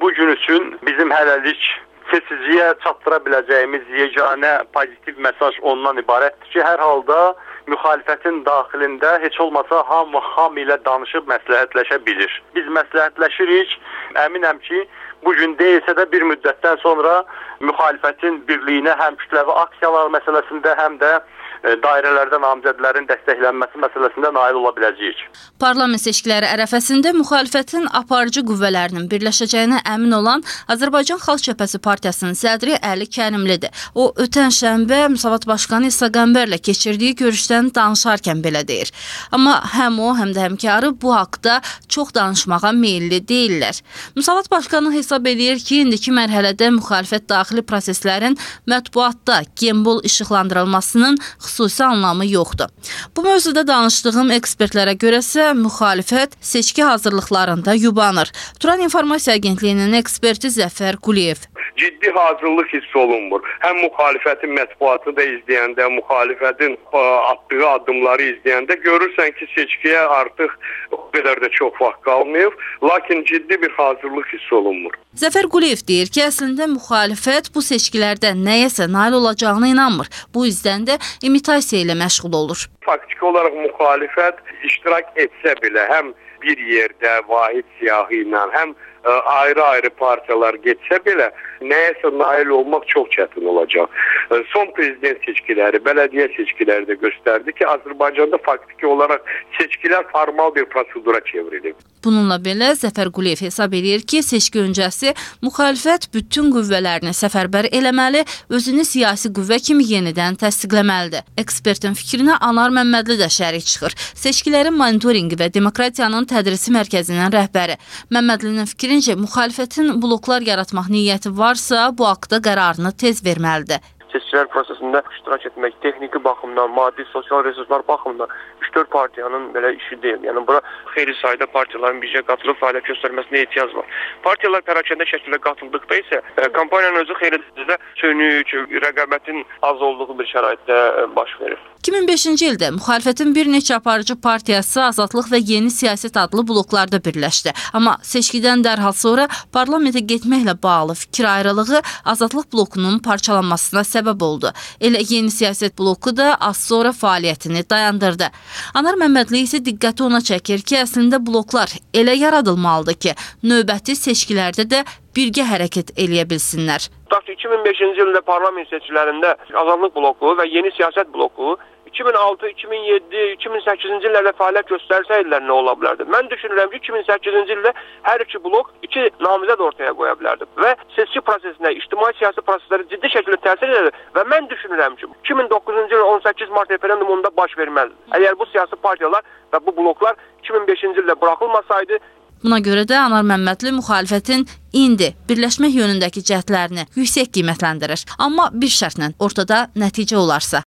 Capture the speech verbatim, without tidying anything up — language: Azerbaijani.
bugün üçün bizim hələlik seçiciyə çatdıra biləcəyimiz yeganə pozitiv mesaj ondan ibarətdir ki, hər halda müxalifətin daxilində heç olmasa hamı hamı ilə danışıb məsləhətləşə bilir. Biz məsləhətləşirik, əminəm ki, bugün deyilsə də bir müddətdən sonra müxalifətin birliyinə həm kütləvi aksiyalar məsələsində, həm də dairələrdə namizədlərin dəstəklənməsi məsələsində nail ola biləcəyik. Parlament seçkiləri ərəfəsində müxalifətin aparıcı qüvvələrinin birləşəcəyinə əmin olan Azərbaycan Xalq Cəbhəsi Partiyasının sədri Əli Kərimlidir. O, ötən şənbə Müsavat Başqanı İsa Qəmbərlə keçirdiyi görüşdən danışarkən belə deyir. Amma həm o, həm də həmkarı bu haqda çox danışmağa meyilli deyirlər. Müsavat Başqanı hesab edir ki, indiki mərhələdə müxalifət daxili proseslərin mətbuatda gembol işıqlandırılmasının xüsusi anlamı yoxdur. Bu mövzuda danışdığım ekspertlərə görəsə müxalifət seçki hazırlıqlarında yubanır. Turan İnformasiya Agentliyinin eksperti Zəfər Quliyev. Ciddi hazırlıq hiss olunmur. Həm müxalifətin mətbuatı da izləyəndə, müxalifətin atdığı addımları izləyəndə görürsən ki, seçkiyə artıq o qədər də çox vaxt qalmayıb, lakin ciddi bir hazırlıq hiss olunmur. Zəfər Quliyev deyir ki, əslində müxalifət bu seçkilərdə nəyəsə nail olacağına inanmır. Bu yüzdən də imitasiya ilə məşğul olur. Faktiki olaraq müxalifət iştirak etsə belə, həm bir yerdə vahid siyahı ilə, həm ayrı-ayrı partiyalar getsə belə nəyəsə nail olmaq çox çətin olacaq. Son prezident seçkiləri, bələdiyyə seçkiləri də göstərdi ki, Azərbaycanda faktiki olaraq seçkilər formal bir prosedura çevrilib. Bununla belə Zəfər Quliyev hesab edir ki, seçki öncəsi müxalifət bütün qüvvələrini səfərbər eləməli, özünü siyasi qüvvə kimi yenidən təsdiqləməlidir. Ekspertin fikrinə Anar Məmmədli də şərik çıxır. Seçkilərin monitorinqi və demokratiyanın tədrisi mərkəzinin rəhbəri. Məmmədlinin fikrincə, müxalifətin bloklar yaratmaq niyyəti varsa, bu haqda qərarını tez verməlidir. Seçkilər prosesində iştirak etmək texniki baxımdan, maddi, sosial resurslar baxımından üç dörd partiyanın belə işi deyil. Yəni bura xeyli sayda partiyaların bircə qatılıb fəaliyyət göstərməsinə ehtiyac var. Partiyalar pərakəndə şəkildə qatıldıqda isə e, kampaniyanın özü xeyli dərəcədə sönük, rəqabətin az olduğu bir şəraitdə e, baş verir. iki min beşinci ildə müxalifətin bir neçə aparıcı partiyası Azadlıq və Yeni Siyasət adlı bloklarda birləşdi. Amma seçkidən dərhal sonra parlamentə getməklə bağlı fikir ayrılığı Azadlıq blokunun parçalanmasına səbəb oldu. Elə Yeni Siyasət bloku da az sonra fəaliyyətini dayandırdı. Anar Məmmədli isə diqqəti ona çəkir ki, əslində bloklar elə yaradılmalıdır ki, növbəti seçkilərdə də birgə hərəkət eləyə bilsinlər. iki min beşinci ildə parlament seçkilərində Azadlıq bloku və Yeni Siyasət bloku iki min altı, iki min yeddi, iki min səkkizinci illərdə fəaliyyət göstərsəydilər nə ola bilərdi? Mən düşünürəm ki, iki min səkkizinci ildə hər iki blok iki namizəd ortaya qoya bilərdi və seçki prosesinə, ictimai siyasi proseslərə ciddi şəkildə təsir edir və mən düşünürəm ki, iki min doqquzuncu il on səkkiz mart referendumunda baş verməzdi. Əgər bu siyasi partiyalar və bu bloklar iki min beşinci ildə buraxılmasaydı. Buna görə də Anar Məmmədli müxalifətin indi birləşmək yönündəki cəhdlərini yüksək qiymətləndirir. Amma bir şərtlə ortada nəticə olarsa.